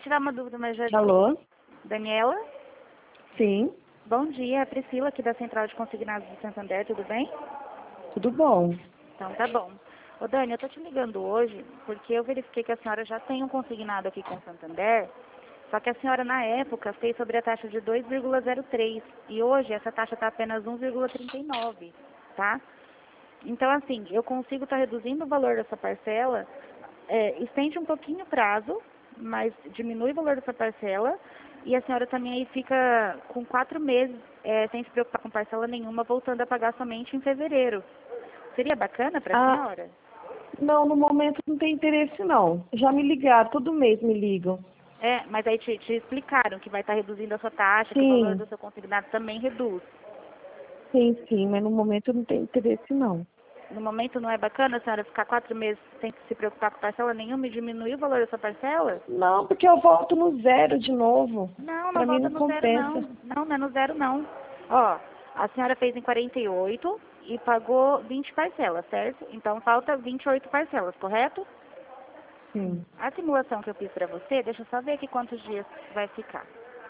tirar uma dúvida, mas já... Alô? Daniela? Sim, Bom dia, é a Priscila aqui da Central de Consignados do Santander, tudo bem? tudo bom. Então tá bom. Ô Dani, eu tô te ligando hoje porque eu verifiquei que a senhora já tem um consignado aqui com o Santander, só que a senhora na época fez sobre a taxa de 2,03 e hoje essa taxa está apenas 1,39, tá? Então assim, eu consigo estar reduzindo o valor dessa parcela, estende um pouquinho o prazo, mas diminui o valor dessa parcela e a senhora também aí fica com 4 meses sem se preocupar com parcela nenhuma, voltando a pagar somente em fevereiro. Seria bacana para a Ah, senhora? não, no momento não tem interesse não. Já me ligaram, todo mês me ligam. Mas aí te explicaram que vai estar reduzindo a sua taxa, que o valor Sim, do seu consignado também reduz. sim, mas no momento não tem interesse não. No momento não é bacana a senhora ficar 4 meses sem se preocupar com parcela nenhuma e diminuir o valor da sua parcela? Não, porque eu volto no zero de novo. Não, não Pra mim volta não no zero compensa. não. Não é no zero não. Ó, a senhora fez em 48 e pagou 20 parcelas, certo? Então falta 28 parcelas, correto? Sim. A simulação que eu fiz para você, deixa eu só ver aqui quantos dias vai ficar.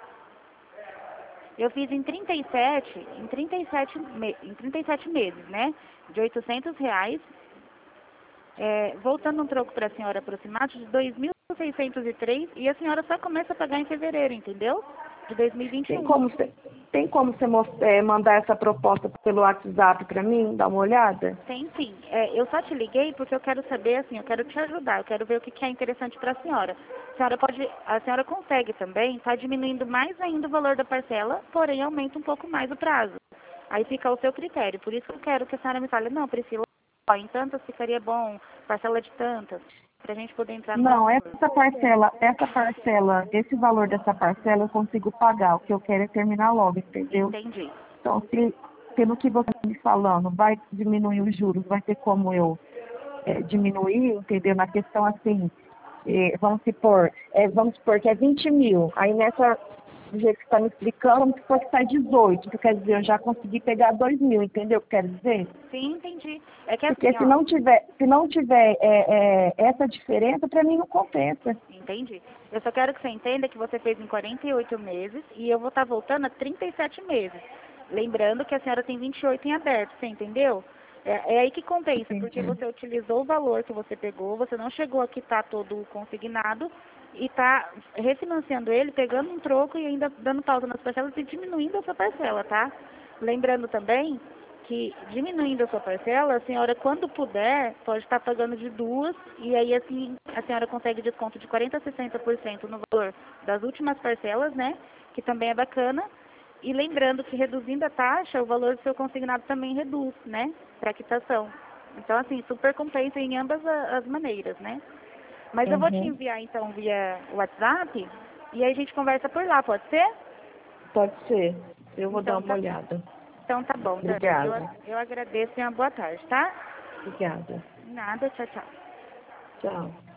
Eu fiz em 37 meses, né? De R$ 800, voltando um troco para a senhora aproximado de 2.603 e a senhora só começa a pagar em fevereiro, entendeu? De Tem 2021. como você, mandar essa proposta pelo WhatsApp pra mim, dar uma olhada? Tem sim. Eu só te liguei porque eu quero saber, assim, eu quero te ajudar, eu quero ver o que que é interessante para a senhora. A senhora consegue também, está diminuindo mais ainda o valor da parcela, porém aumenta um pouco mais o prazo. Aí fica ao seu critério. Por isso que eu quero que a senhora me fale, não, Priscila, ó, em tantas ficaria bom, parcela de tantas, para a gente poder entrar num Não, acordo. esse valor dessa parcela eu consigo pagar. O que eu quero é terminar logo, entendeu? Entendi. Então, pelo que você está me falando, vai diminuir os juros, vai ter como eu diminuir, entendeu? Na questão assim, vamos supor que é 20 mil. Aí do jeito que você está me explicando, vamos supor que está 18. Então, quer dizer, eu já consegui pegar 2 mil, entendeu o que quero dizer? Sim, entendi. É que Porque assim, ó, se não tiver essa diferença, para mim não compensa. entendi. Eu só quero que você entenda que você fez em 48 meses e eu vou estar voltando a 37 meses. Lembrando que a senhora tem 28 em aberto, você entendeu? É aí que compensa, porque Entendi. você utilizou o valor que você pegou, você não chegou a quitar todo o consignado e está refinanciando ele, pegando um troco e ainda dando pausa nas parcelas e diminuindo a sua parcela, tá? Lembrando também que diminuindo a sua parcela, a senhora, quando puder, pode estar pagando de duas, e aí assim a senhora consegue desconto de 40% a 60% no valor das últimas parcelas, né? Que também é bacana. E lembrando que reduzindo a taxa, o valor do seu consignado também reduz, né? Para quitação. Então, assim, super compensa em ambas as maneiras, né? Mas eu vou te Uhum. enviar, então, via WhatsApp, e aí a gente conversa por lá, pode ser? Pode ser. Eu vou dar Então uma tá, olhada. então tá bom, Dani. Obrigada. Eu agradeço e uma boa tarde, tá? Obrigada. Nada, tchau, tchau. Tchau.